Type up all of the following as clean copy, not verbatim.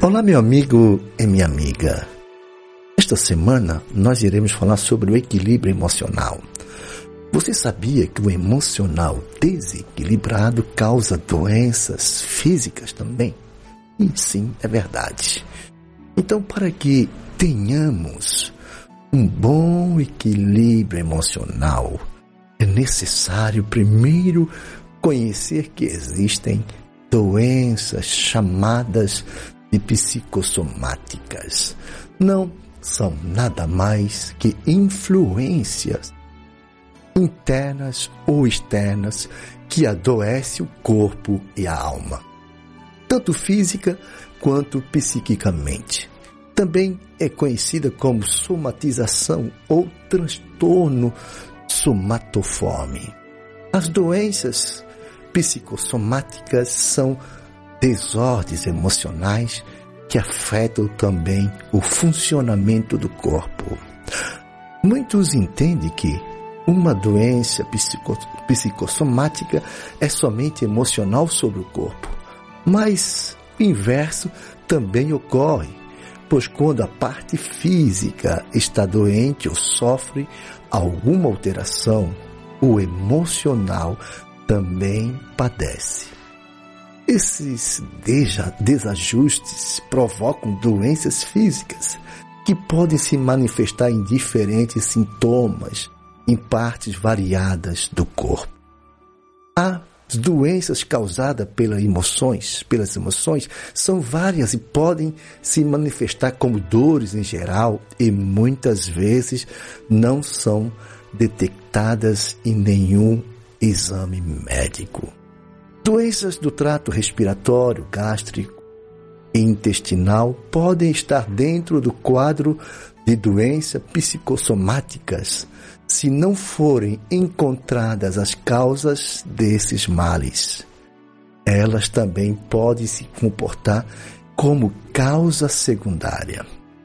Olá, meu amigo e minha amiga. Esta semana nós iremos falar sobre o equilíbrio emocional. Você sabia que o emocional desequilibrado causa doenças físicas também? E sim, é verdade. Então, para que tenhamos um bom equilíbrio emocional, é necessário primeiro conhecer que existem doenças chamadas de psicossomáticas. Não são nada mais que influências internas ou externas que adoecem o corpo e a alma, tanto física quanto psiquicamente. Também é conhecida como somatização ou transtorno somatoforme. As doenças psicossomáticas são desordens emocionais que afetam também o funcionamento do corpo. Muitos entendem que uma doença psicossomática é somente emocional sobre o corpo, mas o inverso também ocorre, pois quando a parte física está doente ou sofre alguma alteração, o emocional também padece. Esses desajustes provocam doenças físicas que podem se manifestar em diferentes sintomas em partes variadas do corpo. As doenças causadas pelas emoções são várias e podem se manifestar como dores em geral e muitas vezes não são detectadas em nenhum exame médico. Doenças do trato respiratório, gástrico e intestinal podem estar dentro do quadro de doenças psicossomáticas se não forem encontradas as causas desses males. Elas também podem se comportar como causa secundária.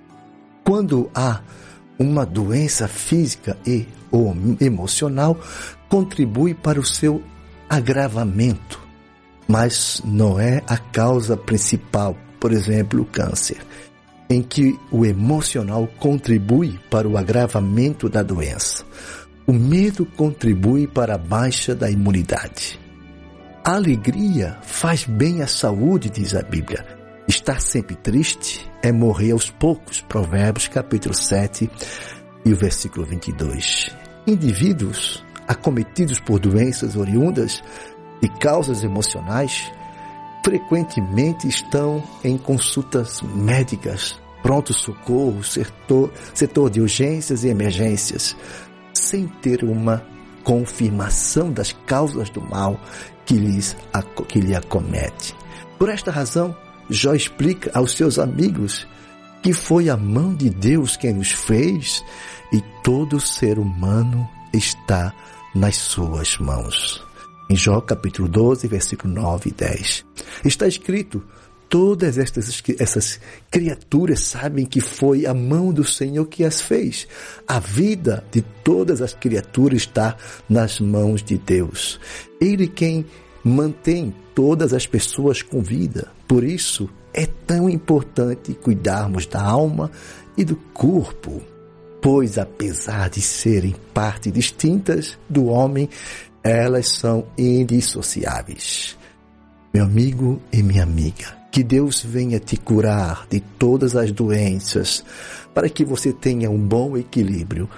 Quando há uma doença física e ou emocional, contribui para o seu agravamento, mas não é a causa principal, por exemplo, o câncer, em que o emocional contribui para o agravamento da doença. O medo contribui para a baixa da imunidade. A alegria faz bem à saúde, diz a Bíblia. Estar sempre triste é morrer aos poucos. Provérbios capítulo 7 e o versículo 22. Indivíduos acometidos por doenças oriundas de causas emocionais frequentemente estão em consultas médicas, pronto-socorro, setor de urgências e emergências, sem ter uma confirmação das causas do mal que lhe acomete. Por esta razão, Jó explica aos seus amigos que foi a mão de Deus quem nos fez e todo ser humano está nas suas mãos. Em Jó capítulo 12, versículo 9 e 10. Está escrito: todas essas criaturas sabem que foi a mão do Senhor que as fez. A vida de todas as criaturas está nas mãos de Deus. Ele quem mantém todas as pessoas com vida. Por isso, é tão importante cuidarmos da alma e do corpo, pois apesar de serem partes distintas do homem, elas são indissociáveis. Meu amigo e minha amiga, que Deus venha te curar de todas as doenças, para que você tenha um bom equilíbrio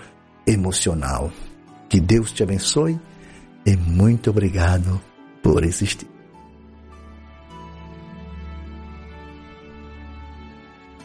emocional. Que Deus te abençoe e muito obrigado por existir.